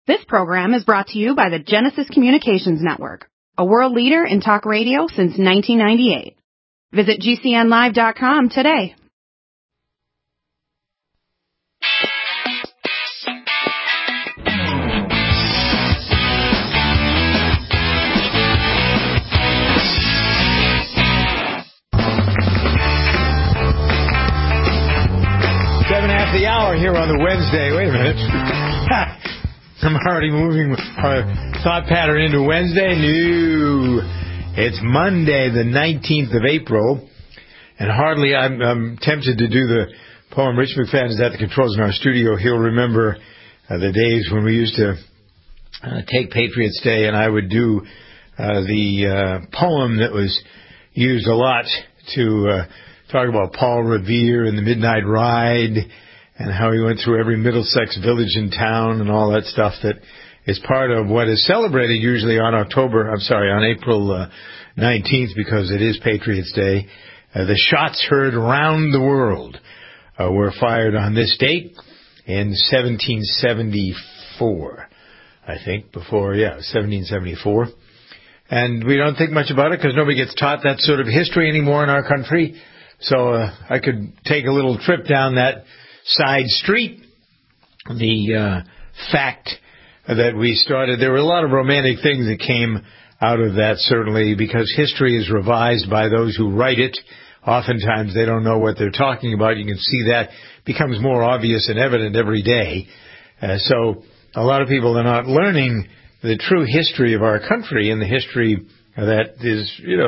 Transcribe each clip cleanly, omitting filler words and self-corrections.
This program is brought to you by the Genesis Communications Network, a world leader in talk radio since 1998. Visit GCNlive.com today. After the hour here on the Wednesday. Wait a minute. I'm already moving our thought pattern into Wednesday. No. It's Monday, the 19th of April. And hardly, I'm tempted to do the poem. Rich McFadden is at the controls in our studio. He'll remember the days when we used to take Patriots Day, and I would do the poem that was used a lot to talk about Paul Revere and the Midnight Ride, and how he went through every Middlesex village and town and all that stuff that is part of what is celebrated usually on April 19th, because it is Patriots Day. The shots heard around the world were fired on this date in 1774, I think, 1774. And we don't think much about it because nobody gets taught that sort of history anymore in our country. So I could take a little trip down that side street. The fact that we started, there were a lot of romantic things that came out of that, certainly, because history is revised by those who write it. Oftentimes they don't know what they're talking about. You can see that becomes more obvious and evident every day. So a lot of people are not learning the true history of our country, and the history that is,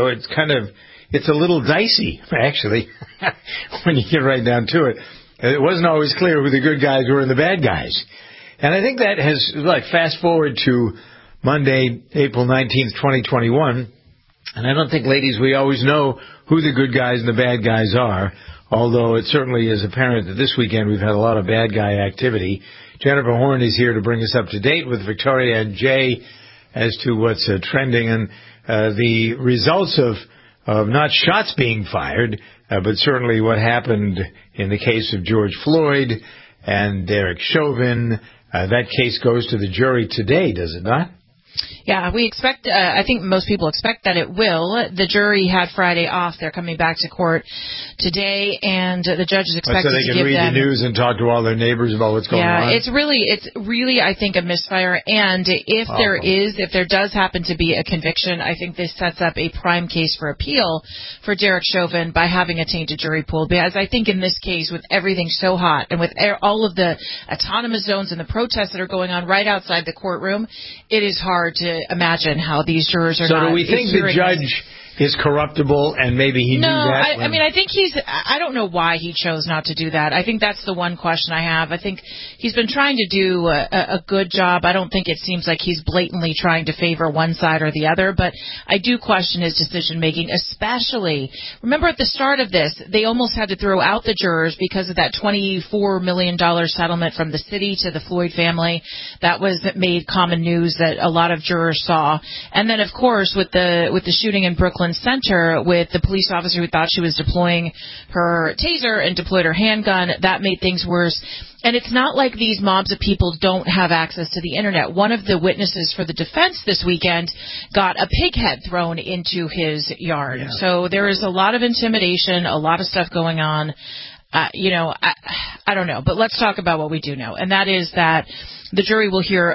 it's a little dicey, actually, when you get right down to it. It wasn't always clear who the good guys were and the bad guys. And I think that has, fast forward to Monday, April 19th, 2021, and I don't think, ladies, we always know who the good guys and the bad guys are, although it certainly is apparent that this weekend we've had a lot of bad guy activity. Jennifer Horn is here to bring us up to date with Victoria and Jay as to what's trending, and the results of not shots being fired, but certainly what happened in the case of George Floyd and Derek Chauvin. That case goes to the jury today, does it not? Yeah, we expect, I think most people expect that it will. The jury had Friday off. They're coming back to court today, and the judge is expected to give them... So they can read the news and talk to all their neighbors about what's going on? Yeah, it's really, I think, a misfire. And if there does happen to be a conviction, I think this sets up a prime case for appeal for Derek Chauvin by having a tainted jury pool. Because I think in this case, with everything so hot, and with all of the autonomous zones and the protests that are going on right outside the courtroom, it is hard to imagine how these jurors are not. So do we think the judge is corruptible, and maybe he knew that? I mean, I think I don't know why he chose not to do that. I think that's the one question I have. I think he's been trying to do a good job. I don't think it seems like he's blatantly trying to favor one side or the other, but I do question his decision-making, especially, remember at the start of this, they almost had to throw out the jurors because of that $24 million settlement from the city to the Floyd family. That made common news that a lot of jurors saw. And then, of course, with the shooting in Brooklyn Center with the police officer who thought she was deploying her taser and deployed her handgun, that made things worse. And it's not like these mobs of people don't have access to the Internet. One of the witnesses for the defense this weekend got a pig head thrown into his yard. Yeah. So there is a lot of intimidation, a lot of stuff going on. I don't know. But let's talk about what we do know. And that is that the jury will hear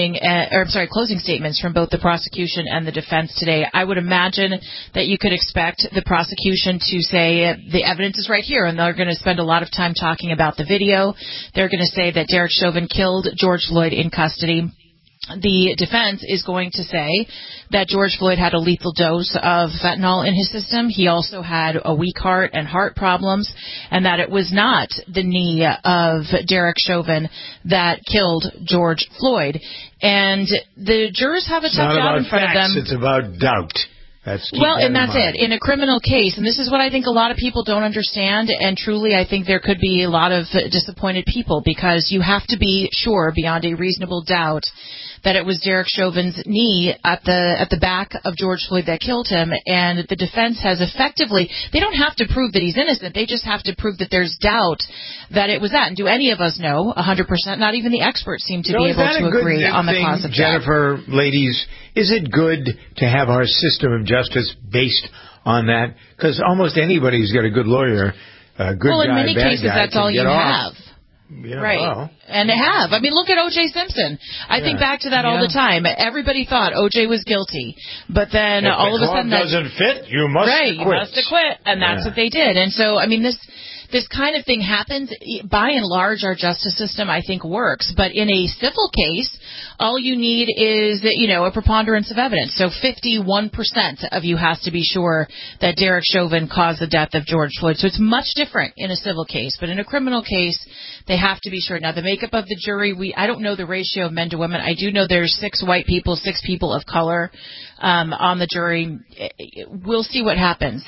closing statements from both the prosecution and the defense today. I would imagine that you could expect the prosecution to say the evidence is right here, and they're going to spend a lot of time talking about the video. They're going to say that Derek Chauvin killed George Floyd in custody. The defense is going to say that George Floyd had a lethal dose of fentanyl in his system. He also had a weak heart and heart problems, and that it was not the knee of Derek Chauvin that killed George Floyd. And the jurors have a tough job in front of them. It's about doubt. That's it. In a criminal case, and this is what I think a lot of people don't understand, and truly I think there could be a lot of disappointed people, because you have to be sure beyond a reasonable doubt that it was Derek Chauvin's knee at the back of George Floyd that killed him, and the defense has effectively, they don't have to prove that he's innocent, they just have to prove that there's doubt that it was that. And do any of us know 100%? Not even the experts seem to be able to agree on the cause of death. Jennifer, ladies, is it good to have our system of justice based on that? Because almost anybody who's got a good lawyer, a good well, in guy, many bad cases, guy, that's all you have. Yeah, right. Well. And they have. I mean, look at O.J. Simpson. I think back to that all the time. Everybody thought O.J. was guilty. But then if all of a sudden that doesn't fit, you must quit. You must acquit. And that's what they did. And so, I mean, this kind of thing happens. By and large, our justice system, I think, works. But in a civil case, all you need is, a preponderance of evidence. So 51% of you has to be sure that Derek Chauvin caused the death of George Floyd. So it's much different in a civil case. But in a criminal case, they have to be sure. Now, the makeup of the jury, I don't know the ratio of men to women. I do know there's 6 white people, 6 people of color on the jury. We'll see what happens.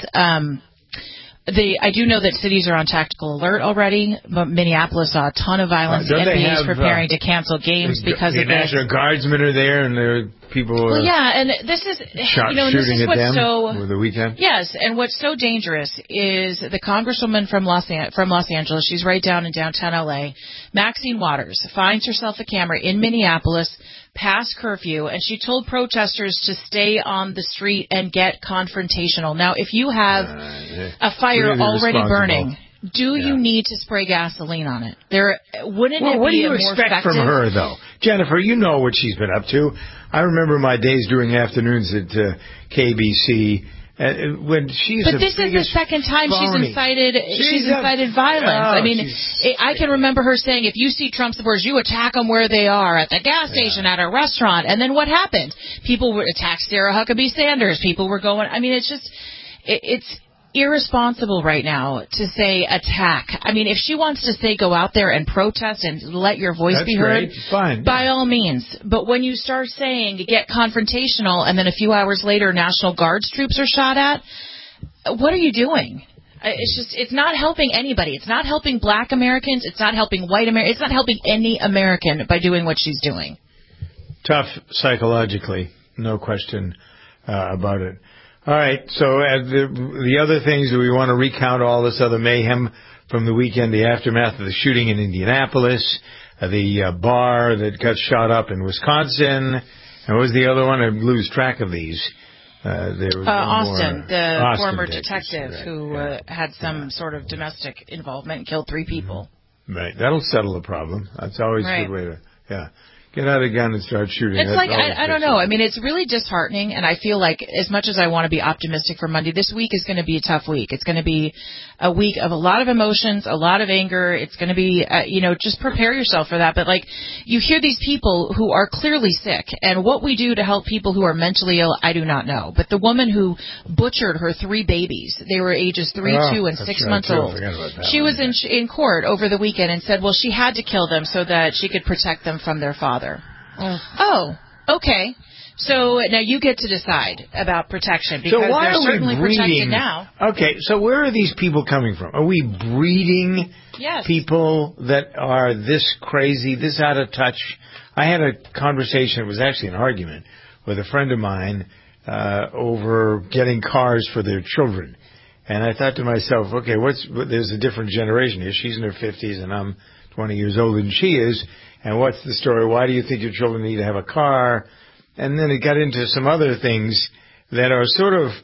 I do know that cities are on tactical alert already. Minneapolis saw a ton of violence. The NBA is preparing to cancel games because of this. The National Guardsmen are there, and there are people and this is shooting at them over the weekend. Yes, and what's so dangerous is the congresswoman from Los Angeles. She's right down in downtown LA. Maxine Waters finds herself a camera in Minneapolis past curfew, and she told protesters to stay on the street and get confrontational. Now, if you have a fire already burning, do you need to spray gasoline on it? What do you expect from her, though? Jennifer, you know what she's been up to. I remember my days during afternoons at KBC. When but this is the second time she's incited violence. I can remember her saying, if you see Trump supporters, you attack them where they are, at the gas station, at a restaurant. And then what happened? People would attack Sarah Huckabee Sanders. People were going, it's irresponsible right now to say attack. If she wants to say go out there and protest and let your voice be heard, fine. By all means. But when you start saying get confrontational and then a few hours later National Guards troops are shot at, what are you doing? It's not helping anybody. It's not helping black Americans. It's not helping white Americans. It's not helping any American by doing what she's doing. Tough psychologically, no question about it. All right, so the other things, do we want to recount all this other mayhem from the weekend, the aftermath of the shooting in Indianapolis, the bar that got shot up in Wisconsin, and what was the other one? I lose track of these. There was Austin, former Texas, detective who had some sort of domestic involvement and killed 3 people. Right, that'll settle the problem. That's always a good way to, get out of the gun and start shooting. It's like, I don't know. It's really disheartening, and I feel like as much as I want to be optimistic for Monday, this week is going to be a tough week. It's going to be a week of a lot of emotions, a lot of anger. It's going to be, just prepare yourself for that. But, you hear these people who are clearly sick, and what we do to help people who are mentally ill, I do not know. But the woman who butchered her 3 babies, they were ages 3, 2, and 6 months old. She was in court over the weekend and said, well, she had to kill them so that she could protect them from their father. Oh, okay. So now you get to decide about protection because they're certainly protected now. Okay, so where are these people coming from? Are we breeding people that are this crazy, this out of touch? I had a conversation, it was actually an argument, with a friend of mine over getting cars for their children. And I thought to myself, okay, there's a different generation here. She's in her 50s and I'm 20 years older than she is. And what's the story? Why do you think your children need to have a car? And then it got into some other things that are sort of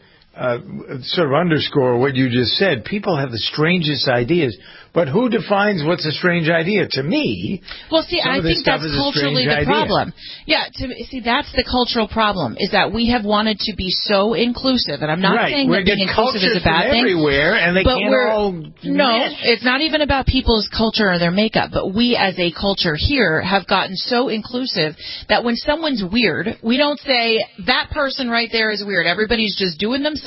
underscore what you just said. People have the strangest ideas, but who defines what's a strange idea? To me, well, see, I think that's culturally the problem. Yeah, that's the cultural problem, is that we have wanted to be so inclusive, and I'm not saying that being inclusive is a bad thing. Everywhere, and they can't all it's not even about people's culture or their makeup, but we as a culture here have gotten so inclusive that when someone's weird, we don't say, that person right there is weird. Everybody's just doing themselves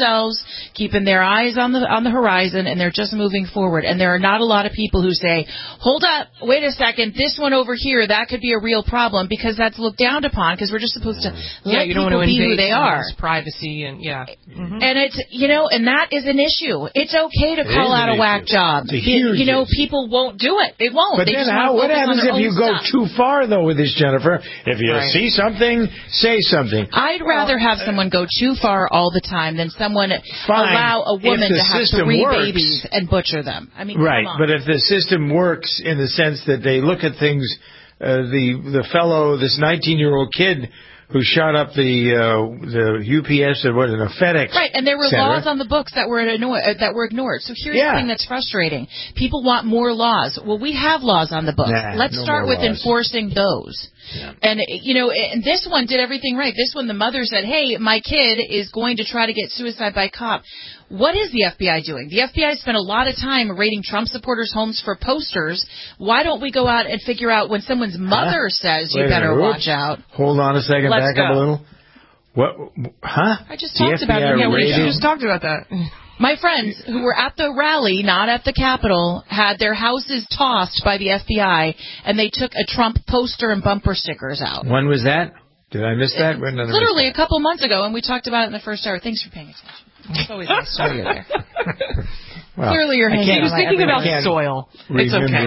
themselves, keeping their eyes on the horizon, and they're just moving forward. And there are not a lot of people who say, hold up, wait a second, this one over here, that could be a real problem, because that's looked down upon, because we're just supposed to let you don't people want to be who they are. Privacy and And it's, and that is an issue. It's okay to call out a whack job. People won't do it. They won't. But then what happens if you go too far, though, with this, Jennifer? If you see something, say something. I'd rather have someone go too far all the time than someone allow a woman to have 3 babies and butcher them. I mean, right, but if the system works in the sense that they look at things, the fellow, this 19-year-old kid who shot up the UPS or a FedEx. Right, and there were laws on the books that were ignored. So here's the thing that's frustrating: people want more laws. Well, we have laws on the books. Let's start with enforcing those. Yeah. And and this one did everything right. This one, the mother said, "Hey, my kid is going to try to get suicide by cop." What is the FBI doing? The FBI spent a lot of time raiding Trump supporters' homes for posters. Why don't we go out and figure out when someone's mother says you better watch out? Hold on a second. Back up a little. What? Huh? I just talked about it. Yeah, we just talked about that. My friends who were at the rally, not at the Capitol, had their houses tossed by the FBI, and they took a Trump poster and bumper stickers out. When was that? Did I miss that? Literally a couple months ago, and we talked about it in the first hour. Thanks for paying attention. It's always nice to know you're there. Well, clearly you're hanging. He was thinking about soil. It's okay.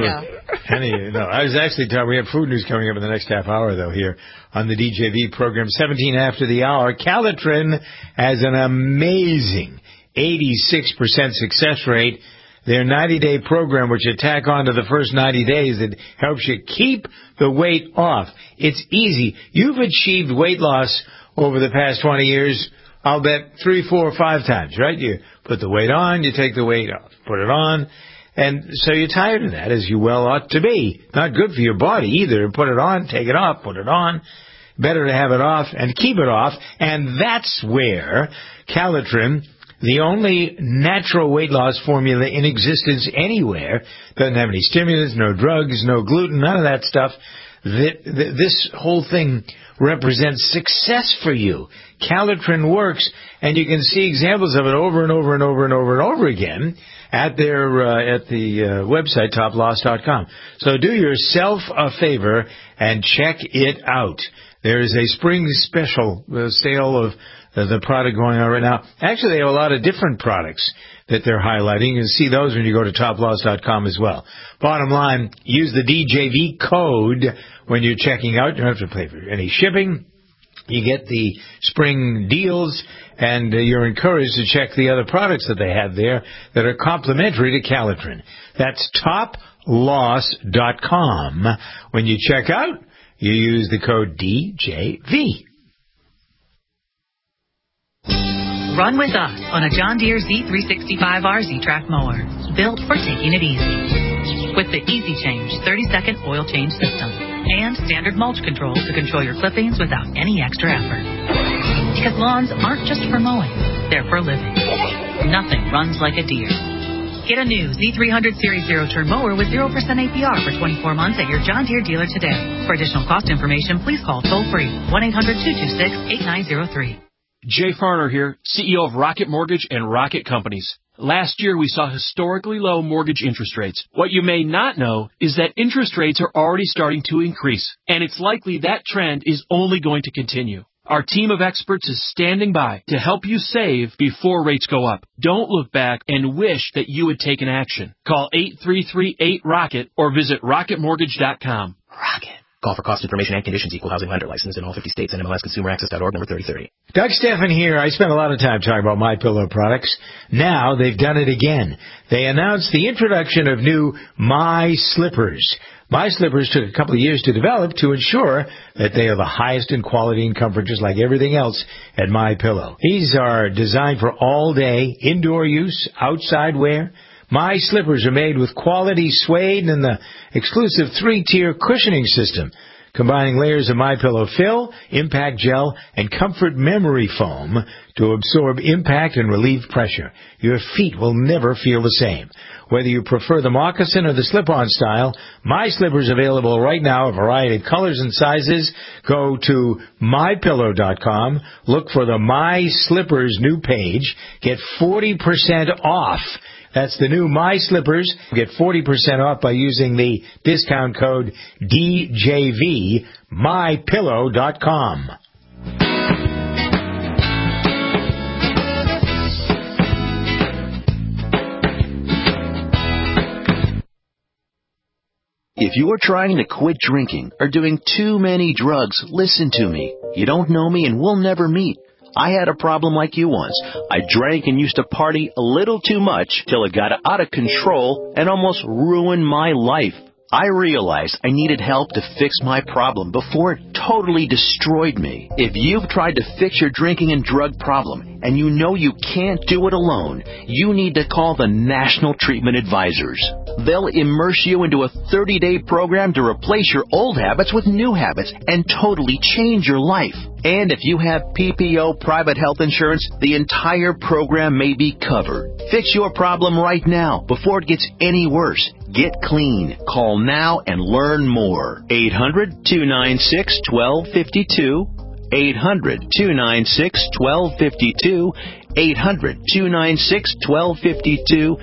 I was actually talking. We have food news coming up in the next half hour, though, here on the DJV program. 17 after the hour. Calitrin has an amazing 86% success rate. Their 90-day program, which you tack on to the first 90 days, that helps you keep the weight off. It's easy. You've achieved weight loss over the past 20 years, I'll bet 3, 4, 5 times, right? You put the weight on, you take the weight off, put it on, and so you're tired of that, as you well ought to be. Not good for your body either. Put it on, take it off, put it on. Better to have it off and keep it off, and that's where Calitrin, the only natural weight loss formula in existence anywhere, doesn't have any stimulants, no drugs, no gluten, none of that stuff. This whole thing represents success for you. Calitrin works, and you can see examples of it over and over and over and over and over again at the website toploss.com. So do yourself a favor and check it out. There is a spring special sale of the product going on right now. Actually, they have a lot of different products that they're highlighting. You can see those when you go to toploss.com as well. Bottom line, use the DJV code when you're checking out. You don't have to pay for any shipping. You get the spring deals, and you're encouraged to check the other products that they have there that are complementary to Calitrin. That's toploss.com. When you check out, you use the code DJV. Run with us on a John Deere Z365R Z-Track mower, built for taking it easy. With the Easy Change 30-second oil change system and standard mulch control to control your clippings without any extra effort. Because lawns aren't just for mowing, they're for living. Nothing runs like a Deere. Get a new Z300 Series zero-turn mower with 0% APR for 24 months at your John Deere dealer today. For additional cost information, please call toll-free 1-800-226-8903. Jay Farner here, CEO of Rocket Mortgage and Rocket Companies. Last year, we saw historically low mortgage interest rates. What you may not know is that interest rates are already starting to increase, and it's likely that trend is only going to continue. Our team of experts is standing by to help you save before rates go up. Don't look back and wish that you had taken action. Call 833-8-ROCKET or visit rocketmortgage.com. Rocket. Call for cost information and conditions. Equal housing lender license in all 50 states and MLSConsumerAccess.org number 3030. Doug Stephan here. I spent a lot of time talking about MyPillow products. Now they've done it again. They announced the introduction of new My Slippers. My Slippers took a couple of years to develop to ensure that they are the highest in quality and comfort, just like everything else at MyPillow. These are designed for all-day indoor use, outside wear. My Slippers are made with quality suede and the exclusive 3-tier cushioning system. combining layers of MyPillow Fill, Impact Gel, and Comfort Memory Foam to absorb impact and relieve pressure. Your feet will never feel the same. Whether you prefer the moccasin or the slip-on style, My Slipper's available right now, a variety of colors and sizes. Go to MyPillow.com, look for the My Slippers new page, get 40% off. That's the new My Slippers. Get 40% off by using the discount code DJV, MyPillow.com. If you're trying to quit drinking or doing too many drugs, listen to me. You don't know me and we'll never meet. I had a problem like you once. I drank and used to party a little too much till it got out of control and almost ruined my life. I realized I needed help to fix my problem before it totally destroyed me. If you've tried to fix your drinking and drug problem and you know you can't do it alone, you need to call the National Treatment Advisors. They'll immerse you into a 30-day program to replace your old habits with new habits and totally change your life. And if you have PPO private health insurance, the entire program may be covered. Fix your problem right now before it gets any worse. Get clean. Call now and learn more. 800-296-1252. 800-296-1252. 800-296-1252.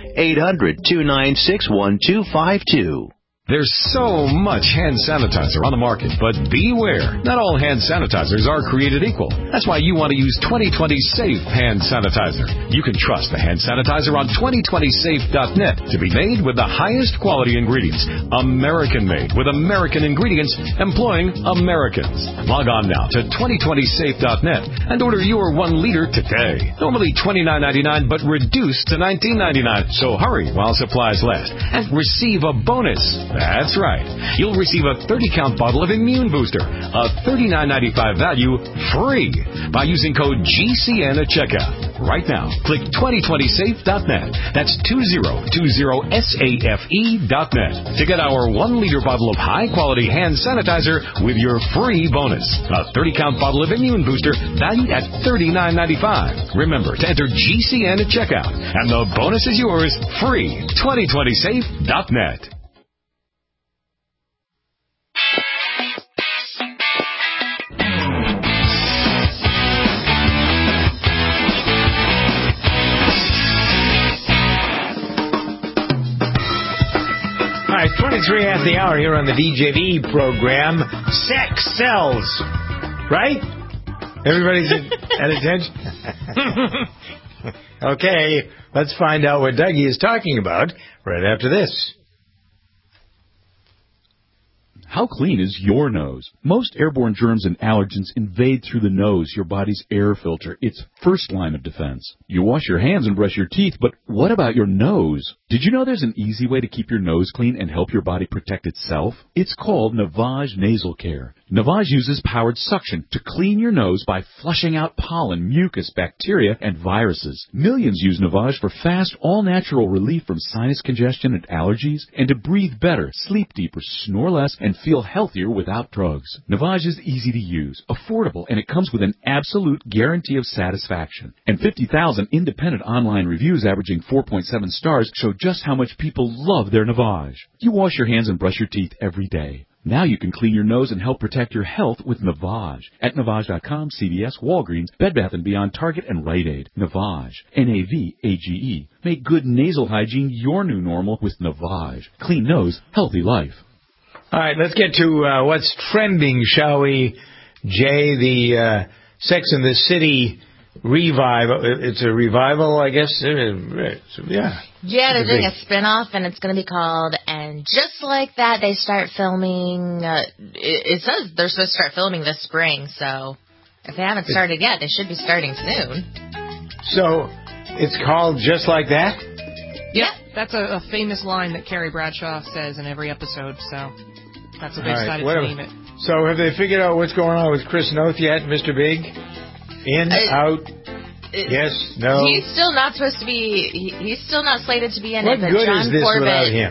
800-296-1252. There's so much hand sanitizer on the market, but beware. Not all hand sanitizers are created equal. That's why you want to use 2020 Safe Hand Sanitizer. You can trust the hand sanitizer on 2020safe.net to be made with the highest quality ingredients. American-made with American ingredients, employing Americans. Log on now to 2020safe.net and order your 1 liter today. Normally $29.99, but reduced to $19.99. So hurry while supplies last and receive a bonus. That's right. You'll receive a 30-count bottle of Immune Booster, a $39.95 value, free by using code GCN at checkout. Right now, click 2020safe.net. That's 2020safe.net to get our 1-liter bottle of high-quality hand sanitizer with your free bonus. A 30-count bottle of Immune Booster valued at $39.95. Remember to enter GCN at checkout, and the bonus is yours free. 2020safe.net. All right, 23 after the hour here on the DJV program. Sex sells, right? Everybody's at attention? Okay, let's find out what Dougie is talking about right after this. How clean is your nose? Most airborne germs and allergens invade through the nose, your body's air filter. It's first line of defense. You wash your hands and brush your teeth, but what about your nose? Did you know there's an easy way to keep your nose clean and help your body protect itself? It's called Navage Nasal Care. Navage uses powered suction to clean your nose by flushing out pollen, mucus, bacteria, and viruses. Millions use Navage for fast, all-natural relief from sinus congestion and allergies, and to breathe better, sleep deeper, snore less, and feel healthier without drugs. Navage is easy to use, affordable, and it comes with an absolute guarantee of satisfaction. And 50,000 independent online reviews averaging 4.7 stars show just how much people love their Navage. You wash your hands and brush your teeth every day. Now you can clean your nose and help protect your health with Navage. At Navage.com, CVS, Walgreens, Bed Bath & Beyond, Target, and Rite Aid. Navage. N-A-V-A-G-E. Make good nasal hygiene your new normal with Navage. Clean nose, healthy life. All right, let's get to what's trending, shall we, Jay? The Sex and the City revival. It's a revival, I guess. Yeah. Yeah, they're doing a spin-off, and it's going to be called And Just Like That, they start filming. It says they're supposed to start filming this spring, so if they haven't started yet, they should be starting soon. So it's called Just Like That? Yeah, that's a famous line that Carrie Bradshaw says in every episode, so that's what they decided to name it. So have they figured out what's going on with Chris Noth yet, Mr. Big? In, out, yes, no? He's still not supposed to be, he's still not slated to be in it. What good is this without him?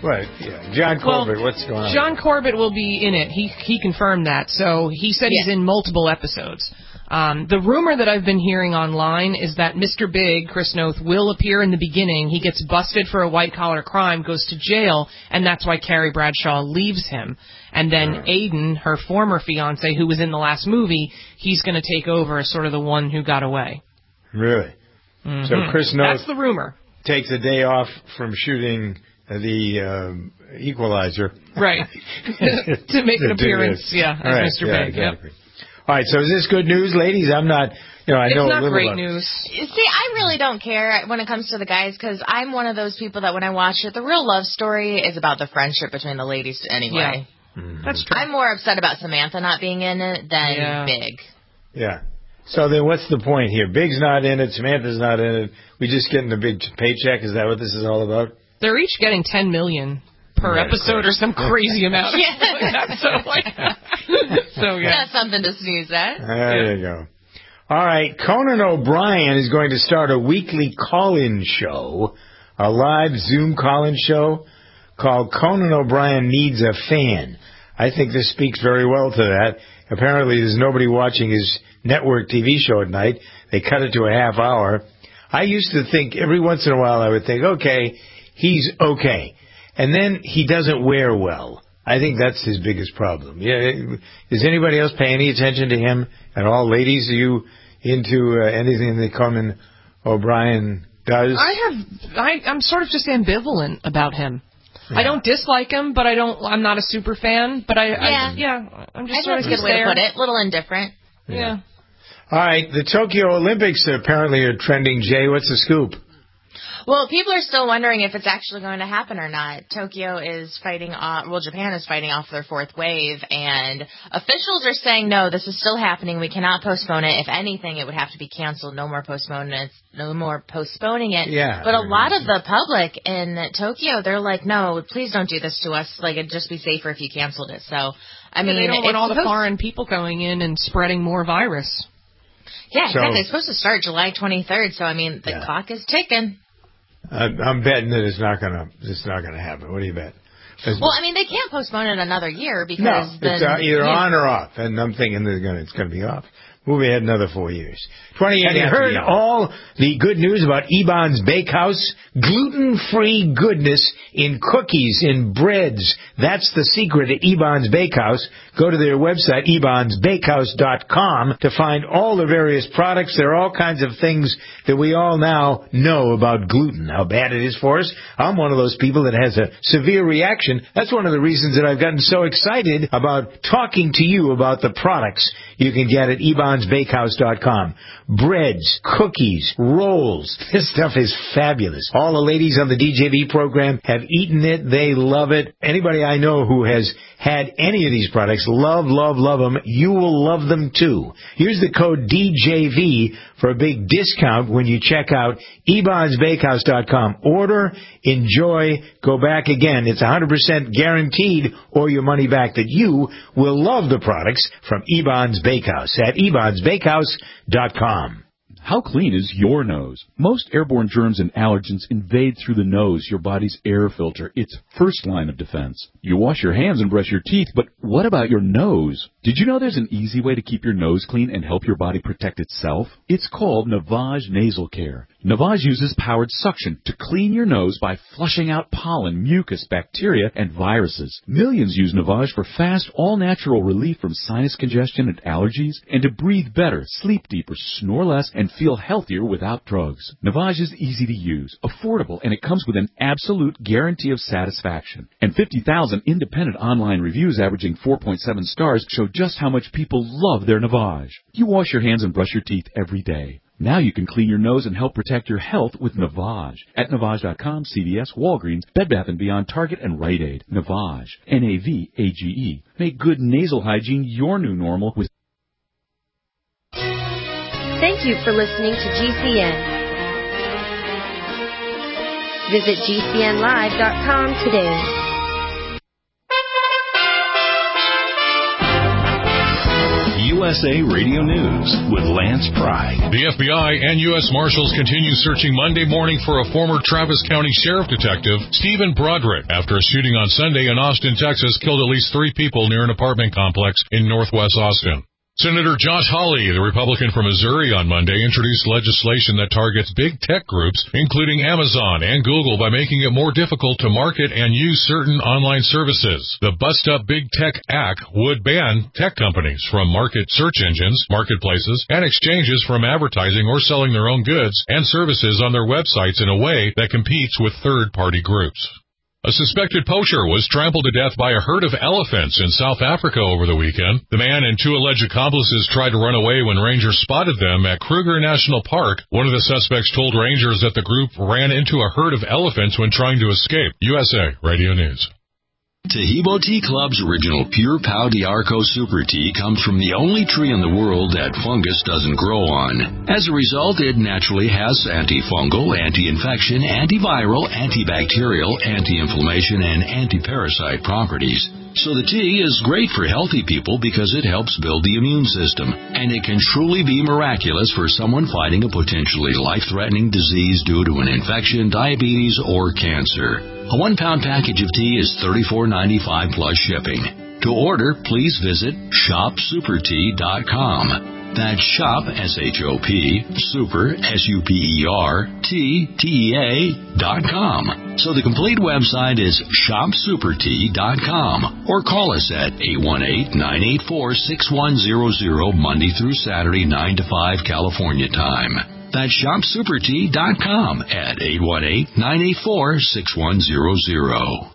What? Yeah. John Corbett, what's going on? John Corbett will be in it. He confirmed that. So he said he's in multiple episodes. The rumor that I've been hearing online is that Mr. Big, Chris Noth, will appear in the beginning. He gets busted for a white-collar crime, goes to jail, and that's why Carrie Bradshaw leaves him. And then Aiden, her former fiancé, who was in the last movie, he's going to take over as sort of the one who got away. Really? Mm-hmm. So Chris Noth that's the rumor. Takes a day off from shooting the Equalizer. Right. to make an appearance, as Mr. Big. Exactly. Yep. All right, so is this good news, ladies? I'm not, I know a little about... It's not great news. See, I really don't care when it comes to the guys, because I'm one of those people that when I watch it, the real love story is about the friendship between the ladies anyway. Yeah. Mm-hmm. That's true. I'm more upset about Samantha not being in it than Big. Yeah. So then what's the point here? Big's not in it, Samantha's not in it. We just getting a big paycheck? Is that what this is all about? They're each getting $10 million per episode or some crazy amount. So that's something to sneeze at. There you go. All right, Conan O'Brien is going to start a weekly call-in show, a live Zoom call-in show called Conan O'Brien Needs a Fan. I think this speaks very well to that. Apparently there's nobody watching his network TV show at night. They cut it to a half hour. I used to think every once in a while I would think, okay, he's okay. And then he doesn't wear well. I think that's his biggest problem. Yeah. Does anybody else pay any attention to him at all? Ladies, are you into anything that Conan O'Brien does? I'm sort of just ambivalent about him. Yeah. I don't dislike him, but I'm not a super fan. But I'm just sort of good way to put it. A little indifferent. Yeah. All right. The Tokyo Olympics apparently are trending. Jay, what's the scoop? Well, people are still wondering if it's actually going to happen or not. Japan is fighting off their fourth wave, and officials are saying, no, this is still happening. We cannot postpone it. If anything, it would have to be canceled. No more postponing it. Yeah. But a lot of the public in Tokyo, they're like, no, please don't do this to us. Like, it'd just be safer if you canceled it. So, I mean, they don't want all the foreign people going in and spreading more virus. Yeah, exactly. It's supposed to start July 23rd, so, I mean, the clock is ticking. I'm betting that it's not gonna happen. What do you bet? Well, I mean, they can't postpone it another year because it's either on or off, and I'm thinking it's gonna be off. Move ahead another 4 years. Have you heard all the good news about Eban's Bakehouse? Gluten-free goodness in cookies, in breads. That's the secret at Eban's Bakehouse. Go to their website, ebansbakehouse.com, to find all the various products. There are all kinds of things that we all now know about gluten, how bad it is for us. I'm one of those people that has a severe reaction. That's one of the reasons that I've gotten so excited about talking to you about the products you can get at ebansbakehouse.com. Breads, cookies, rolls. This stuff is fabulous. All the ladies on the DJV program have eaten it. They love it. Anybody I know who has had any of these products love them. You will love them too. Use the code DJV for a big discount when you check out ebansbakehouse.com. Order, enjoy, go back again. It's 100% guaranteed or your money back that you will love the products from Eban's Bakehouse at ebansbakehouse.com. How clean is your nose? Most airborne germs and allergens invade through the nose, your body's air filter. It's first line of defense. You wash your hands and brush your teeth, but what about your nose? Did you know there's an easy way to keep your nose clean and help your body protect itself? It's called Navage Nasal Care. Navage uses powered suction to clean your nose by flushing out pollen, mucus, bacteria, and viruses. Millions use Navage for fast, all-natural relief from sinus congestion and allergies, and to breathe better, sleep deeper, snore less, and feel healthier without drugs. Navage is easy to use, affordable, and it comes with an absolute guarantee of satisfaction. And 50,000 independent online reviews averaging 4.7 stars show just how much people love their Navage. You wash your hands and brush your teeth every day. Now you can clean your nose and help protect your health with Navage. At Navage.com, CVS, Walgreens, Bed Bath & Beyond, Target, and Rite Aid. Navage. N-A-V-A-G-E. Make good nasal hygiene your new normal with... Thank you for listening to GCN. Visit GCNlive.com today. USA Radio News with Lance Pry. The FBI and U.S. Marshals continue searching Monday morning for a former Travis County Sheriff Detective, Stephen Broderick, after a shooting on Sunday in Austin, Texas, killed at least 3 people near an apartment complex in northwest Austin. Senator Josh Hawley, the Republican from Missouri, on Monday introduced legislation that targets big tech groups, including Amazon and Google, by making it more difficult to market and use certain online services. The Bust Up Big Tech Act would ban tech companies from market search engines, marketplaces, and exchanges from advertising or selling their own goods and services on their websites in a way that competes with third-party groups. A suspected poacher was trampled to death by a herd of elephants in South Africa over the weekend. The man and 2 alleged accomplices tried to run away when rangers spotted them at Kruger National Park. One of the suspects told rangers that the group ran into a herd of elephants when trying to escape. USA Radio News. Tahibo Tea Club's original Pure Pau d'Arco Super Tea comes from the only tree in the world that fungus doesn't grow on. As a result, it naturally has antifungal, anti-infection, antiviral, antibacterial, anti-inflammation, and anti-parasite properties. So the tea is great for healthy people because it helps build the immune system, and it can truly be miraculous for someone fighting a potentially life-threatening disease due to an infection, diabetes, or cancer. A 1-pound package of tea is $34.95 plus shipping. To order, please visit shopsupertea.com. That's shop, S-H-O-P, super, S-U-P-E-R-T-T-E-A.com. So the complete website is shopsupertea.com, or call us at 818-984-6100 Monday through Saturday, 9 to 5 California time. That's shopsupertea.com at 818-984-6100.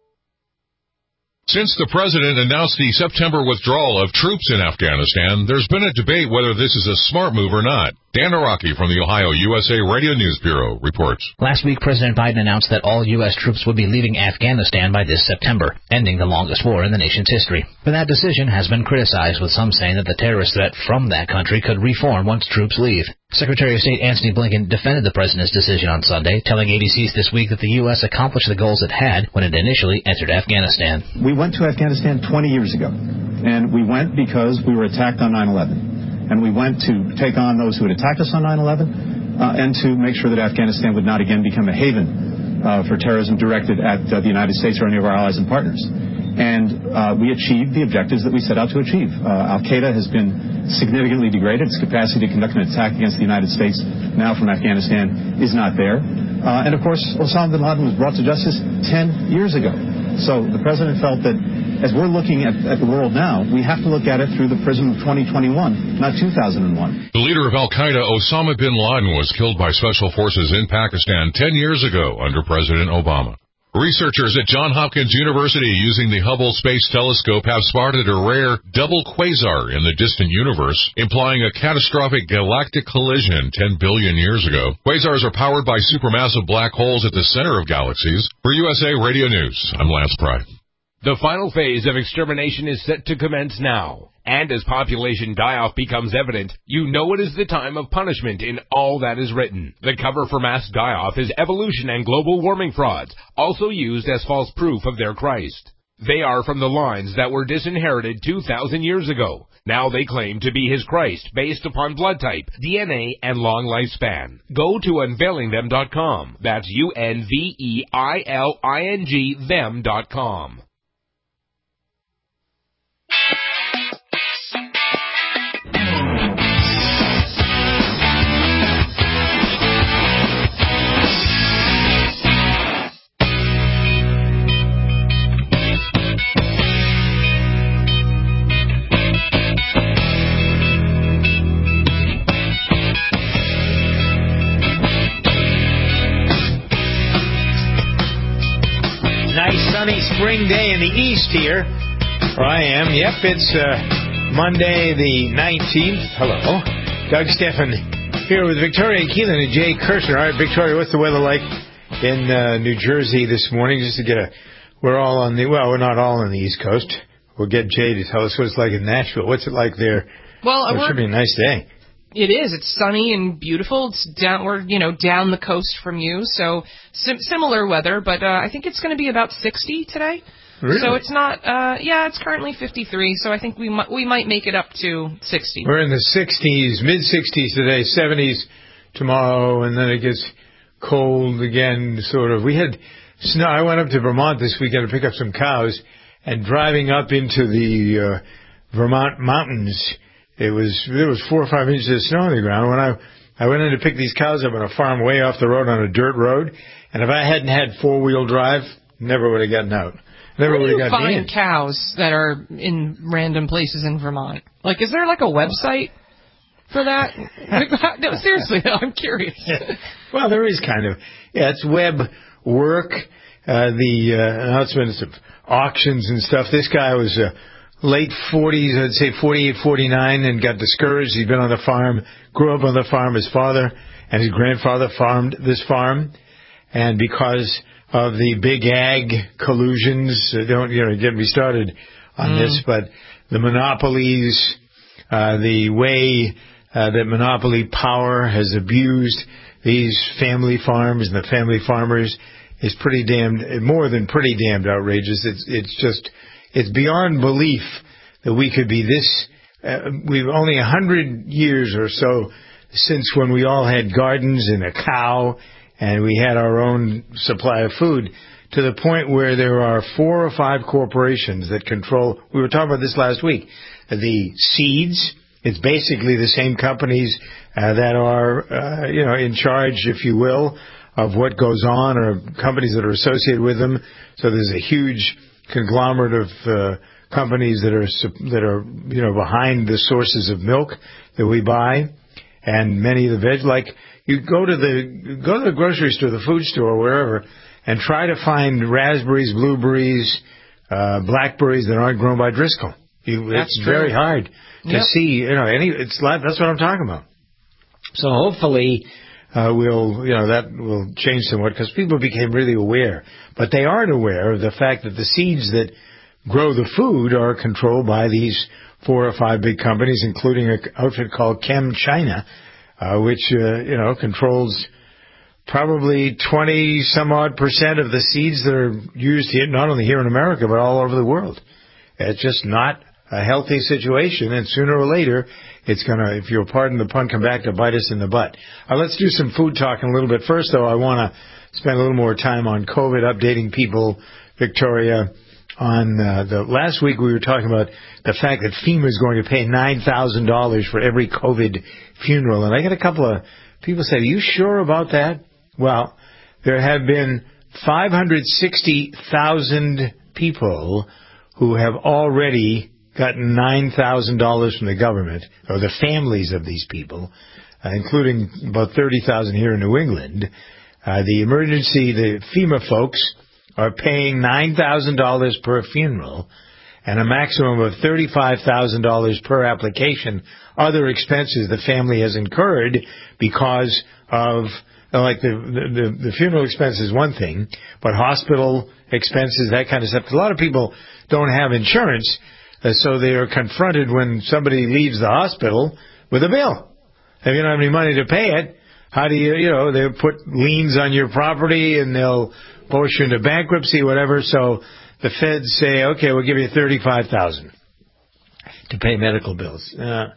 Since the president announced the September withdrawal of troops in Afghanistan, there's been a debate whether this is a smart move or not. Dan Araki from the Ohio USA Radio News Bureau reports. Last week, President Biden announced that all U.S. troops would be leaving Afghanistan by this September, ending the longest war in the nation's history. But that decision has been criticized, with some saying that the terrorist threat from that country could reform once troops leave. Secretary of State Antony Blinken defended the president's decision on Sunday, telling ABC's This Week that the U.S. accomplished the goals it had when it initially entered Afghanistan. We went to Afghanistan 20 years ago, and we went because we were attacked on 9/11. And we went to take on those who had attacked us on 9/11 and to make sure that Afghanistan would not again become a haven for terrorism directed at the United States or any of our allies and partners. And we achieved the objectives that we set out to achieve. Al-Qaeda has been significantly degraded. Its capacity to conduct an attack against the United States now from Afghanistan is not there. And, of course, Osama bin Laden was brought to justice 10 years ago. So the president felt that as we're looking at the world now, we have to look at it through the prism of 2021, not 2001. The leader of al-Qaeda, Osama bin Laden, was killed by special forces in Pakistan 10 years ago under President Obama. Researchers at Johns Hopkins University using the Hubble Space Telescope have spotted a rare double quasar in the distant universe, implying a catastrophic galactic collision 10 billion years ago. Quasars are powered by supermassive black holes at the center of galaxies. For USA Radio News, I'm Lance Pry. The final phase of extermination is set to commence now. And as population die-off becomes evident, you know it is the time of punishment in all that is written. The cover for mass die-off is evolution and global warming frauds, also used as false proof of their Christ. They are from the lines that were disinherited 2,000 years ago. Now they claim to be his Christ based upon blood type, DNA, and long lifespan. Go to unveilingthem.com. That's UNVEILING them.com. Sunny spring day in the east here, where I am. Yep, it's Monday the 19th. Hello. Doug Steffen here with Victoria Keelan and Jay Kirshner. All right, Victoria, what's the weather like in New Jersey this morning? Just to get we're all on we're not all on the East Coast. We'll get Jay to tell us what it's like in Nashville. What's it like there? Well, it should be a nice day. It is. It's sunny and beautiful. It's down the coast from you, so similar weather. But I think it's going to be about 60 today. Really? So it's not, it's currently 53, so I think we might make it up to 60. We're in the 60s, mid-60s today, 70s tomorrow, and then it gets cold again, sort of. We had snow. I went up to Vermont this weekend to pick up some cows, and driving up into the Vermont mountains, there was 4 or 5 inches of snow on the ground. When I went in to pick these cows up on a farm way off the road on a dirt road, and if I hadn't had 4-wheel drive, never would have gotten out. Never would have gotten in. Where do you find cows that are in random places in Vermont? Like, is there like a website for that? No, seriously, I'm curious. Well, there is kind of. Yeah, it's web work. The announcements of auctions and stuff. This guy was late 40s, I'd say 48, 49, and got discouraged. He'd been on the farm, grew up on the farm. His father and his grandfather farmed this farm. And because of the big ag collusions, don't get me started on this, but the monopolies, the way that monopoly power has abused these family farms and the family farmers is more than pretty damned outrageous. It's beyond belief that we could be this. We've only 100 years or so since when we all had gardens and a cow and we had our own supply of food, to the point where there are 4 or 5 corporations that control. We were talking about this last week. The seeds. It's basically the same companies that are, in charge, if you will, of what goes on, or companies that are associated with them. So there's a huge conglomerate of companies that are behind the sources of milk that we buy, and many of the veg. Like, you go to the grocery store, the food store, or wherever, and try to find raspberries, blueberries, blackberries that aren't grown by Driscoll. It's very hard to see. That's what I'm talking about. So hopefully that will change somewhat, because people became really aware. But they aren't aware of the fact that the seeds that grow the food are controlled by these 4 or 5 big companies, including an outfit called ChemChina, which controls probably 20-some-odd% of the seeds that are used here, not only here in America, but all over the world. It's just not a healthy situation, and sooner or later, it's going to, if you'll pardon the pun, come back to bite us in the butt. Let's do some food talking a little bit. First, though, I want to spend a little more time on COVID, updating people, Victoria. On the last week, we were talking about the fact that FEMA is going to pay $9,000 for every COVID funeral. And I got a couple of people say, "Are you sure about that?" Well, there have been 560,000 people who have already gotten $9,000 from the government, or the families of these people, including about 30,000 here in New England. The FEMA folks are paying $9,000 per funeral and a maximum of $35,000 per application. Other expenses the family has incurred because of, like the funeral expense is one thing, but hospital expenses, that kind of stuff. A lot of people don't have insurance, so they are confronted when somebody leaves the hospital with a bill. If you don't have any money to pay it, how do they'll put liens on your property and they'll push you into bankruptcy, whatever. So the feds say, okay, we'll give you $35,000 to pay medical bills. I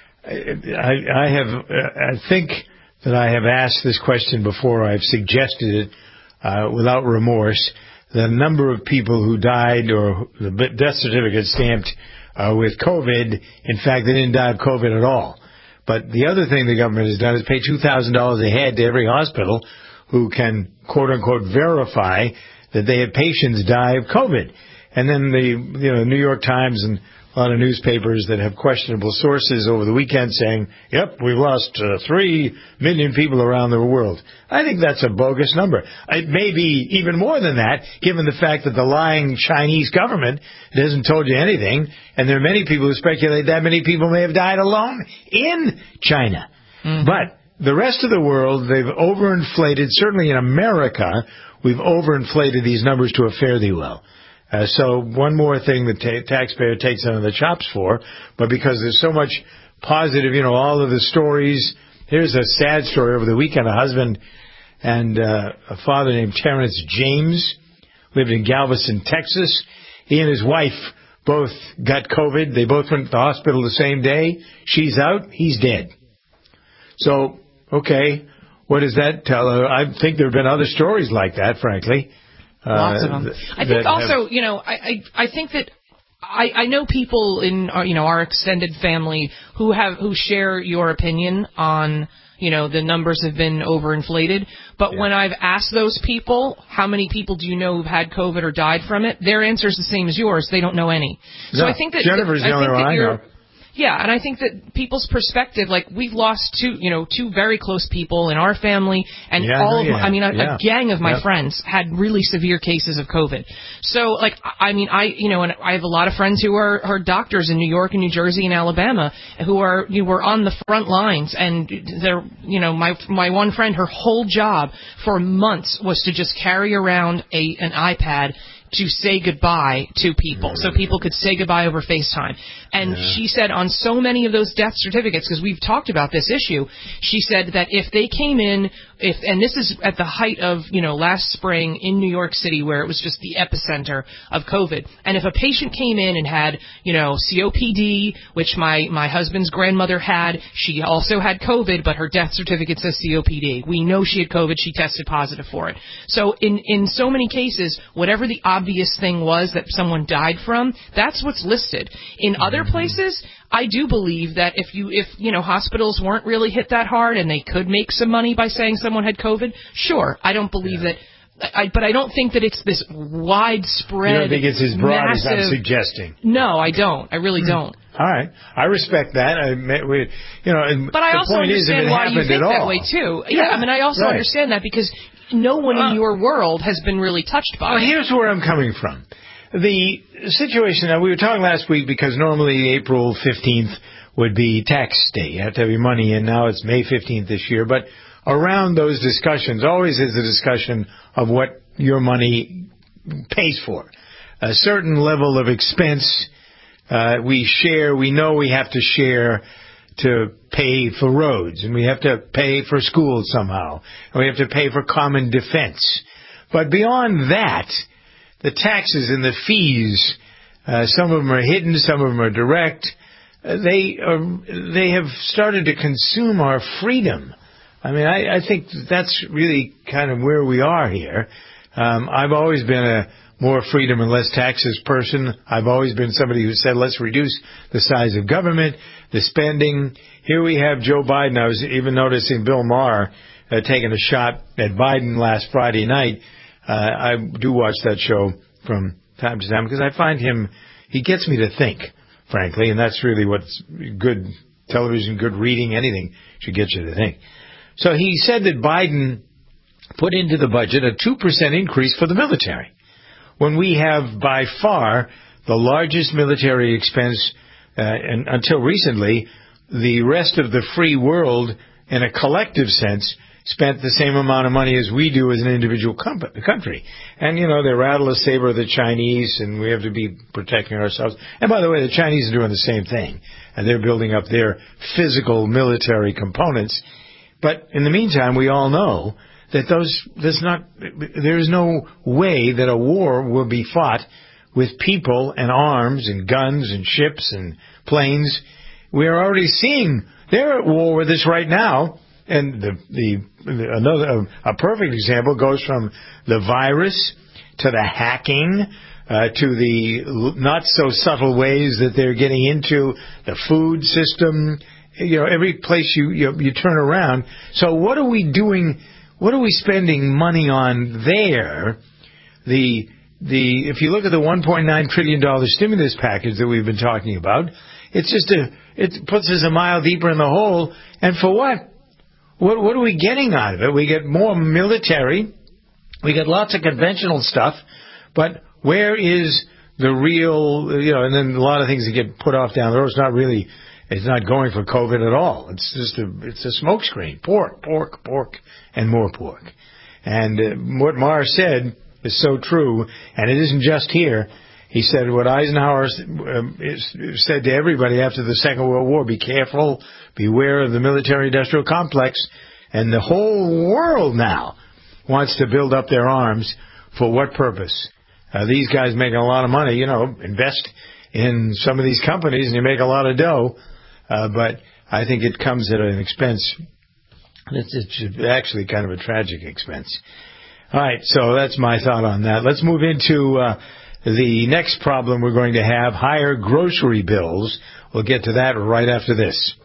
think that I have asked this question before. I've suggested it without remorse. The number of people who died, or the death certificate stamped with COVID, in fact, they didn't die of COVID at all. But the other thing the government has done is pay $2,000 a head to every hospital who can, quote-unquote, verify that they have patients die of COVID. And then the New York Times and a lot of newspapers that have questionable sources over the weekend saying, yep, we've lost 3 million people around the world. I think that's a bogus number. It may be even more than that, given the fact that the lying Chinese government hasn't told you anything, and there are many people who speculate that many people may have died alone in China. Mm-hmm. But the rest of the world, they've overinflated. Certainly in America, we've overinflated these numbers to a fare thee well. So one more thing the taxpayer takes under the chops for, but because there's so much positive, all of the stories. Here's a sad story over the weekend. A husband and a father named Terrence James lived in Galveston, Texas, He and his wife both got COVID. They both went to the hospital the same day. She's out. He's dead. So, okay, what does that tell? I think there have been other stories like that, frankly. Lots of them. I think also, I think that I know people in our extended family who share your opinion on the numbers have been overinflated. But when I've asked those people, how many people do you know who've had COVID or died from it? Their answer is the same as yours. They don't know any. So I think that Jennifer's the only one I know. Yeah, and I think that people's perspective, like we've lost two very close people in our family, and a gang of my friends had really severe cases of COVID. So, and I have a lot of friends who are doctors in New York and New Jersey and Alabama who were on the front lines, and they're, my one friend, her whole job for months was to just carry around an iPad to say goodbye to people, so people could say goodbye over FaceTime. And she said on so many of those death certificates, because we've talked about this issue, she said that if they came in, and this is at the height of, last spring in New York City, where it was just the epicenter of COVID, and if a patient came in and had, COPD, which my husband's grandmother had, she also had COVID, but her death certificate says COPD. We know she had COVID, she tested positive for it. So in so many cases, whatever the obvious thing was that someone died from, that's what's listed. In other places, I do believe that if hospitals weren't really hit that hard and they could make some money by saying someone had COVID, sure, I don't believe that. But I don't think that it's this widespread. You don't think it's as broad massive, as I'm suggesting? No, I don't. I really don't. All right, I respect that. But I also understand why you think that way too. Yeah, I also understand that because no one in your world has been really touched by it. Here's where I'm coming from. The situation, we were talking last week because normally April 15th would be tax day. You have to have your money in. Now it's May 15th this year. But around those discussions always is a discussion of what your money pays for. A certain level of expense we know we have to share to pay for roads, and we have to pay for schools somehow, and we have to pay for common defense. But beyond that, the taxes and the fees, some of them are hidden, some of them are direct. They have started to consume our freedom. I think that's really kind of where we are here. I've always been a more freedom and less taxes person. I've always been somebody who said, let's reduce the size of government, the spending. Here we have Joe Biden. I was even noticing Bill Maher taking a shot at Biden last Friday night. I do watch that show from time to time because I find he gets me to think, frankly, and that's really what's good television, good reading, anything should get you to think. So he said that Biden put into the budget a 2% increase for the military, when we have by far the largest military expense, and until recently, the rest of the free world, in a collective sense, spent the same amount of money as we do as an individual country. And, they rattle a saber of the Chinese, and we have to be protecting ourselves. And by the way, the Chinese are doing the same thing, and they're building up their physical military components. But in the meantime, we all know that there is no way that a war will be fought with people and arms and guns and ships and planes. We are already seeing they're at war with us right now. And a perfect example goes from the virus to the hacking to the not so subtle ways that they're getting into the food system. Every place you turn around. So what are we doing? What are we spending money on there? If you look at the $1.9 trillion stimulus package that we've been talking about, it puts us a mile deeper in the hole. And for what? What are we getting out of it? We get more military. We get lots of conventional stuff. But where is the real, and then a lot of things that get put off down the road. It's not going for COVID at all. It's a smokescreen. Pork, and more pork. And what Maher said is so true, and it isn't just here. He said what Eisenhower said to everybody after the Second World War: be careful, beware of the military-industrial complex. And the whole world now wants to build up their arms. For what purpose? These guys making a lot of money, invest in some of these companies and you make a lot of dough. But I think it comes at an expense. It's actually kind of a tragic expense. All right, so that's my thought on that. Let's move into the next problem we're going to have, higher grocery bills. We'll get to that right after this.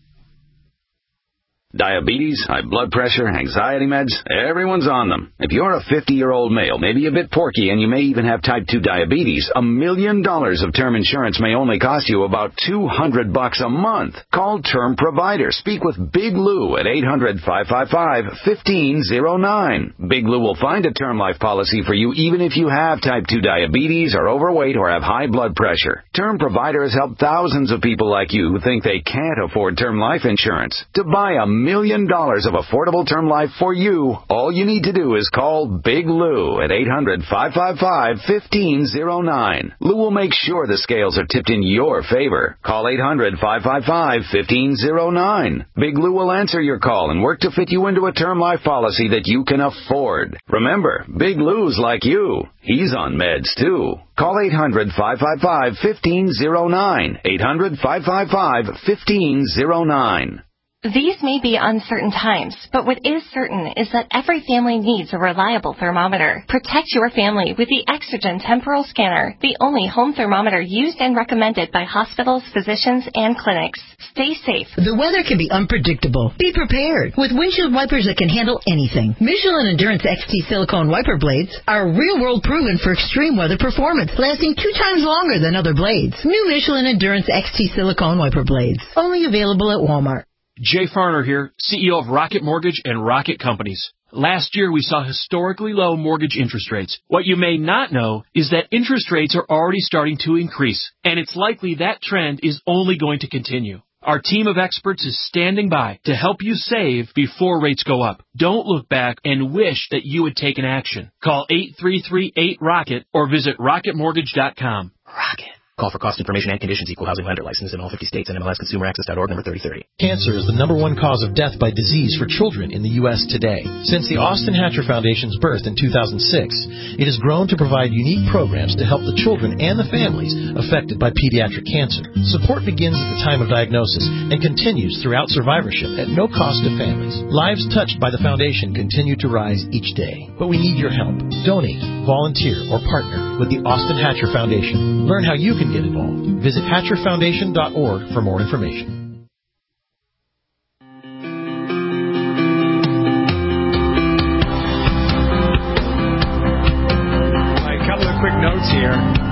Diabetes, high blood pressure, anxiety meds, everyone's on them. If you're a 50-year-old male, maybe a bit porky, and you may even have type 2 diabetes, $1 million of term insurance may only cost you about $200 a month. Call Term Provider. Speak with Big Lou at 800-555-1509. Big Lou will find a term life policy for you even if you have type 2 diabetes, are overweight, or have high blood pressure. Term Provider has helped thousands of people like you who think they can't afford term life insurance. To buy $1 million of affordable term life for you, all you need to do is call Big Lou at 800-555-1509. Lou will make sure the scales are tipped in your favor. Call 800-555-1509. Big Lou will answer your call and work to fit you into a term life policy that you can afford. Remember, Big Lou's like you. He's on meds, too. Call 800-555-1509. 800-555-1509. These may be uncertain times, but what is certain is that every family needs a reliable thermometer. Protect your family with the Exergen Temporal Scanner, the only home thermometer used and recommended by hospitals, physicians, and clinics. Stay safe. The weather can be unpredictable. Be prepared with windshield wipers that can handle anything. Michelin Endurance XT silicone wiper blades are real-world proven for extreme weather performance, lasting 2 times longer than other blades. New Michelin Endurance XT silicone wiper blades, only available at Walmart. Jay Farner here, CEO of Rocket Mortgage and Rocket Companies. Last year, we saw historically low mortgage interest rates. What you may not know is that interest rates are already starting to increase, and it's likely that trend is only going to continue. Our team of experts is standing by to help you save before rates go up. Don't look back and wish that you had taken action. Call 833-8ROCKET or visit rocketmortgage.com. Rocket. Call for cost information and conditions. Equal housing lender license in all 50 states and MLSConsumerAccess.org number 3030. Cancer is the #1 cause of death by disease for children in the U.S. today. Since the Austin Hatcher Foundation's birth in 2006, it has grown to provide unique programs to help the children and the families affected by pediatric cancer. Support begins at the time of diagnosis and continues throughout survivorship at no cost to families. Lives touched by the foundation continue to rise each day. But we need your help. Donate, volunteer, or partner with the Austin Hatcher Foundation. Learn how you can get involved. Visit HatcherFoundation.org for more information. A couple of quick notes here.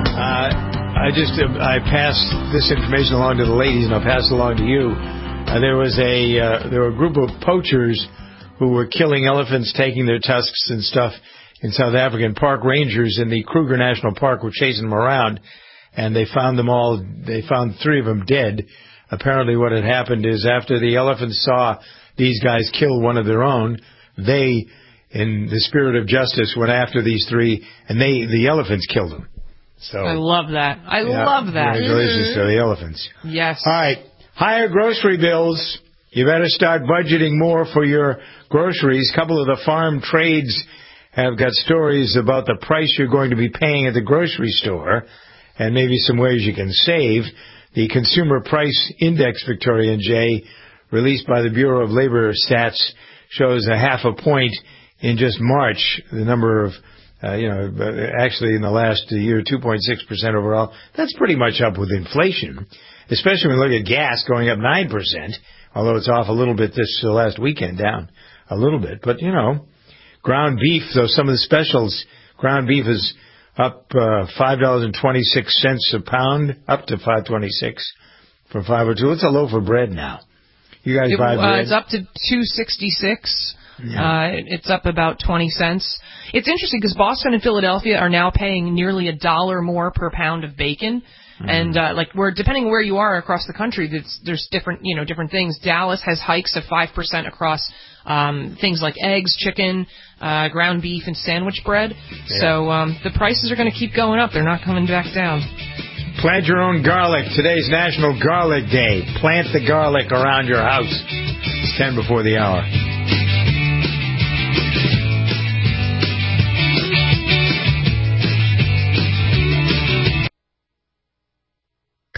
I passed this information along to the ladies, and I'll pass it along to you. There were a group of poachers who were killing elephants, taking their tusks and stuff in South Africa. And park rangers in the Kruger National Park were chasing them around. And they found 3 of them dead. Apparently what had happened is after the elephants saw these guys kill one of their own, they, in the spirit of justice, went after these 3, and the elephants killed them. So I love that. I love that. Congratulations to the elephants. Yes. All right. Higher grocery bills. You better start budgeting more for your groceries. A couple of the farm trades have got stories about the price you're going to be paying at the grocery store, and maybe some ways you can save. The Consumer Price Index, Victoria and Jay, released by the Bureau of Labor Stats, shows a 0.5 point in just March. The number of, actually in the last year, 2.6% overall. That's pretty much up with inflation, especially when you look at gas going up 9%, although it's off a little bit this last weekend, down a little bit. But, ground beef, though some of the specials, ground beef is up $5.26 a pound, up to $5.26 from $5.02. It's a loaf of bread now. You guys buy bread? It's up to $2.66. Yeah. It's up about 20 cents. It's interesting because Boston and Philadelphia are now paying nearly $1 more per pound of bacon. And depending where you are across the country, there's different things. Dallas has hikes of 5% across things like eggs, chicken, ground beef, and sandwich bread. Yeah. So the prices are going to keep going up. They're not coming back down. Plant your own garlic. Today's National Garlic Day. Plant the garlic around your house. It's 10 before the hour.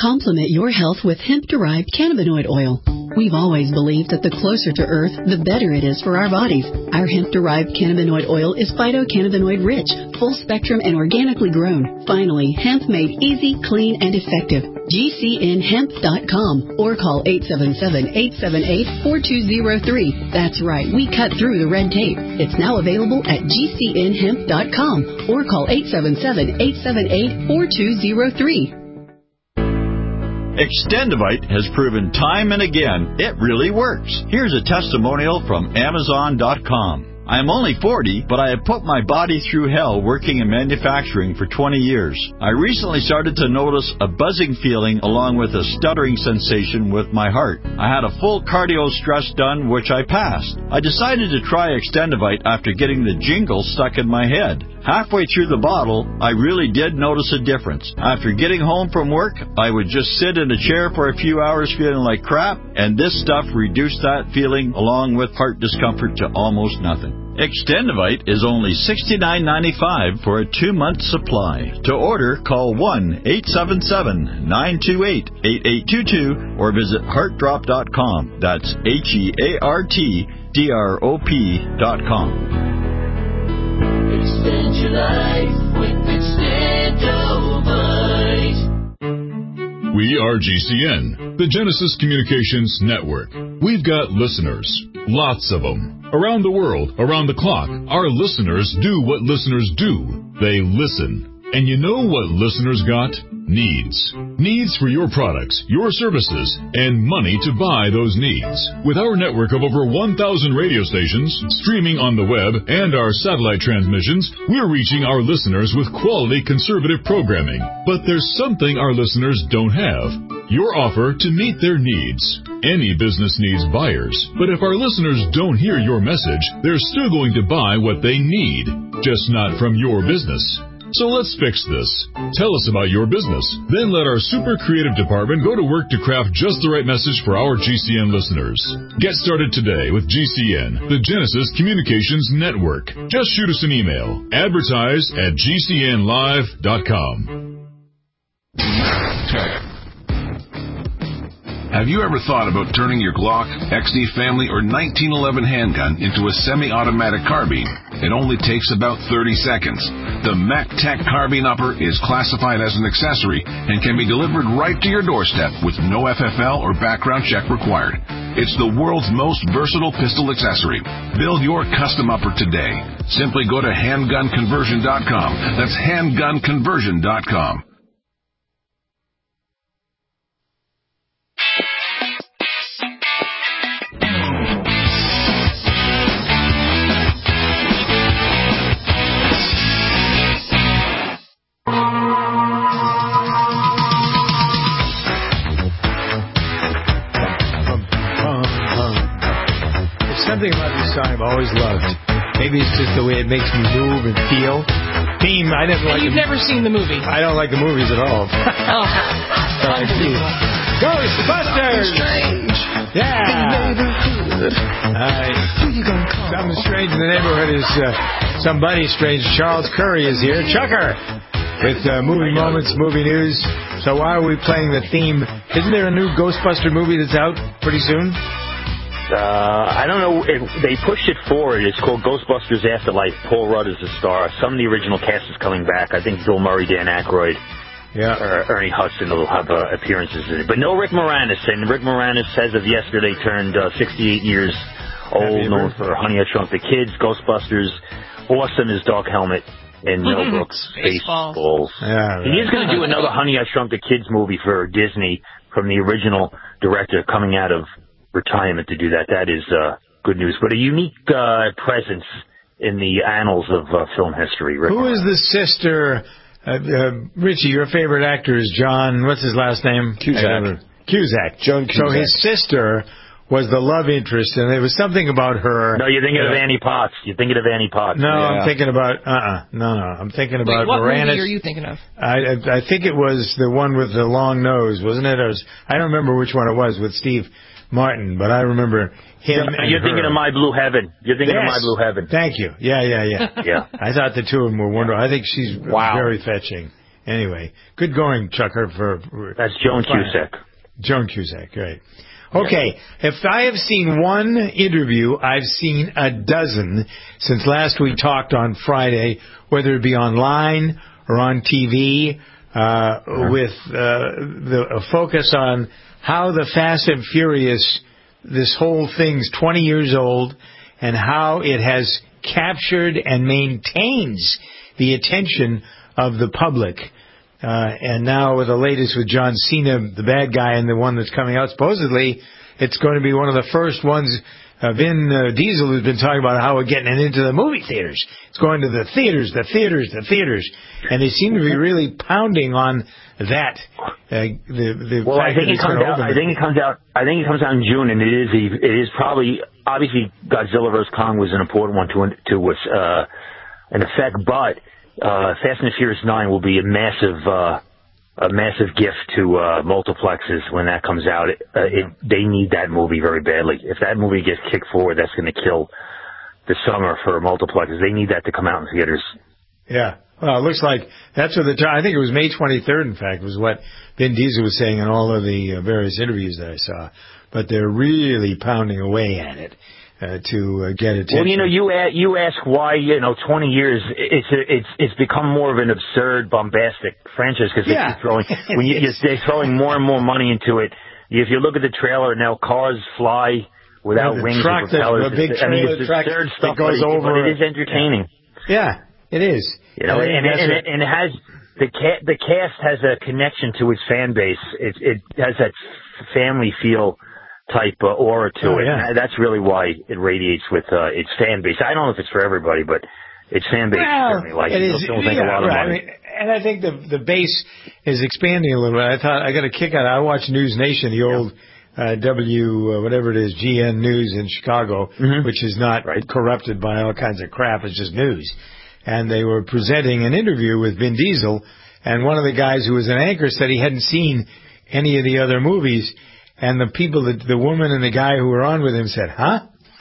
Complement your health with hemp-derived cannabinoid oil. We've always believed that the closer to Earth, the better it is for our bodies. Our hemp-derived cannabinoid oil is phytocannabinoid-rich, full-spectrum, and organically grown. Finally, hemp made easy, clean, and effective. GCNHemp.com or call 877-878-4203. That's right, we cut through the red tape. It's now available at GCNHemp.com or call 877-878-4203. Extendivite has proven time and again it really works. Here's a testimonial from Amazon.com. I am only 40, but I have put my body through hell working in manufacturing for 20 years. I recently started to notice a buzzing feeling along with a stuttering sensation with my heart. I had a full cardio stress done, which I passed. I decided to try Extendivite after getting the jingle stuck in my head. Halfway through the bottle, I really did notice a difference. After getting home from work, I would just sit in a chair for a few hours feeling like crap, and this stuff reduced that feeling along with heart discomfort to almost nothing. Extendivite is only $69.95 for a 2-month supply. To order, call 1-877-928-8822 or visit heartdrop.com. That's HEARTDROP.com. Extend your life with Extendivite. We are GCN, the Genesis Communications Network. We've got listeners, lots of them. Around the world, around the clock, our listeners do what listeners do. They listen. And you know what listeners got? Needs. Needs for your products, your services, and money to buy those needs. With our network of over 1,000 radio stations, streaming on the web, and our satellite transmissions, we're reaching our listeners with quality conservative programming. But there's something our listeners don't have. Your offer to meet their needs. Any business needs buyers. But if our listeners don't hear your message, they're still going to buy what they need, just not from your business. So let's fix this. Tell us about your business. Then let our super creative department go to work to craft just the right message for our GCN listeners. Get started today with GCN, the Genesis Communications Network. Just shoot us an email. Advertise@gcnlive.com. Have you ever thought about turning your Glock, XD Family, or 1911 handgun into a semi-automatic carbine? It only takes about 30 seconds. The MacTech Carbine Upper is classified as an accessory and can be delivered right to your doorstep with no FFL or background check required. It's the world's most versatile pistol accessory. Build your custom upper today. Simply go to handgunconversion.com. That's handgunconversion.com. Something about this song I've always loved. Maybe it's just the way it makes me move and feel. Theme, I never like. You've never seen the movie. I don't like the movies at all. Ghostbusters! Strange. Yeah. Something strange in the neighborhood is somebody strange. Charles Curry is here. Chucker with movie moments, movie news. So why are we playing the theme? Isn't there a new Ghostbuster movie that's out pretty soon? I don't know. They pushed it forward. It's called Ghostbusters Afterlife. Paul Rudd is the star. Some of the original cast is coming back. I think Bill Murray, Dan Aykroyd, Ernie Hudson will have appearances in it. But no Rick Moranis. And Rick Moranis, as of yesterday, turned 68 years old, known for Honey, I Shrunk the Kids, Ghostbusters, Awesome as Dark Helmet, and Mel Brooks, Spaceballs. Yeah, right. He is going to do another Honey, I Shrunk the Kids movie for Disney from the original director coming out of retirement to do that. That is good news, but a unique presence in the annals of film history. Rick Who is the sister? Richie, your favorite actor is John. What's his last name? Cusack. John Cusack. So his sister was the love interest, and there was something about her. No, you're thinking of Annie Potts. You're thinking of Annie Potts. No, I'm thinking about No, I'm thinking about what Moranis. movie are you thinking of? I think it was the one with the long nose, wasn't it? I don't remember which one it was with Steve Martin, but I remember him. You're thinking of My Blue Heaven. You're thinking of My Blue Heaven. Thank you. Yeah. Yeah. I thought the two of them were wonderful. I think she's very fetching. Anyway, good going, Chucker. That's Joan Cusack. Joan Cusack, right. Okay, if I have seen one interview, I've seen a dozen since last we talked on Friday, whether it be online or on TV, with a focus on how the Fast and Furious, this whole thing's 20 years old, and how it has captured and maintains the attention of the public. And now with the latest with John Cena, the bad guy, and the one that's coming out, supposedly it's going to be one of the first ones. Vin Diesel has been talking about how we're getting it into the movie theaters. It's going to the theaters. And they seem to be really pounding on that. Well, I think it comes out in June, and it is probably, obviously Godzilla vs. Kong was an important one to an effect, but Fast and Furious 9 will be a massive gift to multiplexes when that comes out. They need that movie very badly. If that movie gets kicked forward, that's going to kill the summer for multiplexes. They need that to come out in theaters. Yeah. Well, it looks like that's what I think it was May 23rd, in fact, was what Vin Diesel was saying in all of the various interviews that I saw. But they're really pounding away at it. To get attention. Well, you ask why 20 years it's become more of an absurd, bombastic franchise because they keep throwing they're throwing more and more money into it. If you look at the trailer now, cars fly without wings or propellers. It's absurd stuff, goes over. But it is entertaining. Yeah, it is. And it has the cast has a connection to its fan base. It has that family feel type aura to it. Yeah. That's really why it radiates with its fan base. I don't know if it's for everybody, but its fan base certainly likes it. Don't think a lot of money. And I think the base is expanding a little bit. I thought I got a kick out. I watched News Nation, the old whatever it is, GN News in Chicago, which is not corrupted by all kinds of crap. It's just news. And they were presenting an interview with Vin Diesel, and one of the guys who was an anchor said he hadn't seen any of the other movies. And the people, the woman and the guy who were on with him said, "Huh?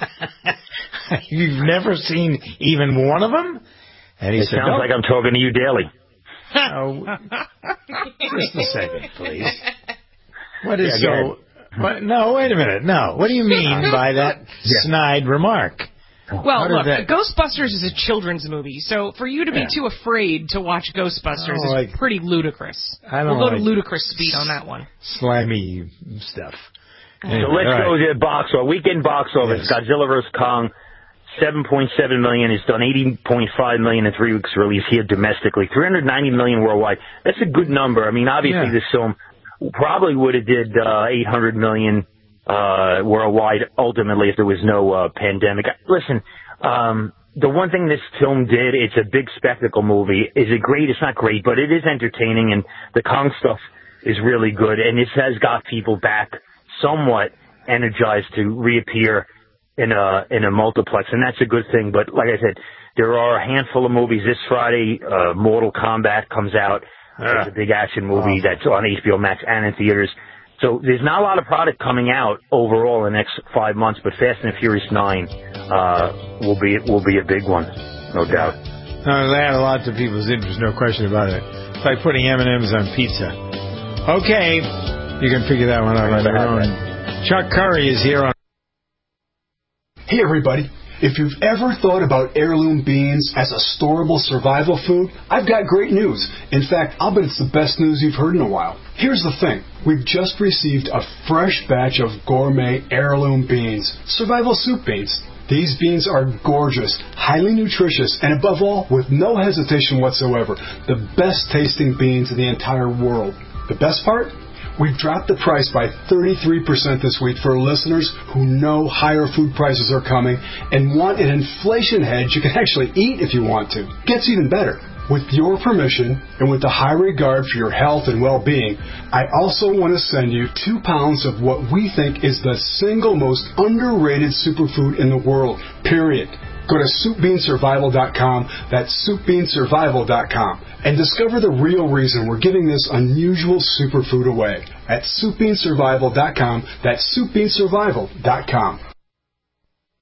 You've never seen even one of them?" And he said, "Sounds like I'm talking to you daily." Oh, just a second, please. What is so? What, no, wait a minute. No, what do you mean by that snide remark? Well, look, Ghostbusters is a children's movie, so for you to be too afraid to watch Ghostbusters is pretty ludicrous. We'll go to ludicrous speed on that one. Slimy stuff. Anyway, so let's go to the box office. Weekend box office. Godzilla vs. Kong, 7.7 million. It's done 80.5 million in 3 weeks release here domestically. 390 million worldwide. That's a good number. I mean, obviously this film probably would have did 800 million worldwide ultimately if there was no pandemic. Listen, the one thing this film did, it's a big spectacle movie. Is it great? It's not great, but it is entertaining, and the Kong stuff is really good, and this has got people back somewhat energized to reappear in a multiplex, and that's a good thing. But like I said, there are a handful of movies. This Friday, Mortal Kombat comes out. It's a big action movie that's on HBO Max and in theaters. So there's not a lot of product coming out overall in the next 5 months, but Fast and Furious 9 will be a big one, no doubt. No, they add a lot to people's interest, no question about it. It's like putting M&Ms on pizza. Okay, you can figure that one out on your own. Chuck Curry is here on. Hey everybody. If you've ever thought about heirloom beans as a storable survival food, I've got great news. In fact, I'll bet it's the best news you've heard in a while. Here's the thing. We've just received a fresh batch of gourmet heirloom beans, survival soup beans. These beans are gorgeous, highly nutritious, and above all, with no hesitation whatsoever, the best tasting beans in the entire world. The best part? We've dropped the price by 33% this week for listeners who know higher food prices are coming and want an inflation hedge you can actually eat if you want to. Gets even better. With your permission and with the high regard for your health and well-being, I also want to send you 2 pounds of what we think is the single most underrated superfood in the world, period. Go to SoupBeanSurvival.com, that's SoupBeanSurvival.com, and discover the real reason we're giving this unusual superfood away at SoupBeanSurvival.com, that's SoupBeanSurvival.com.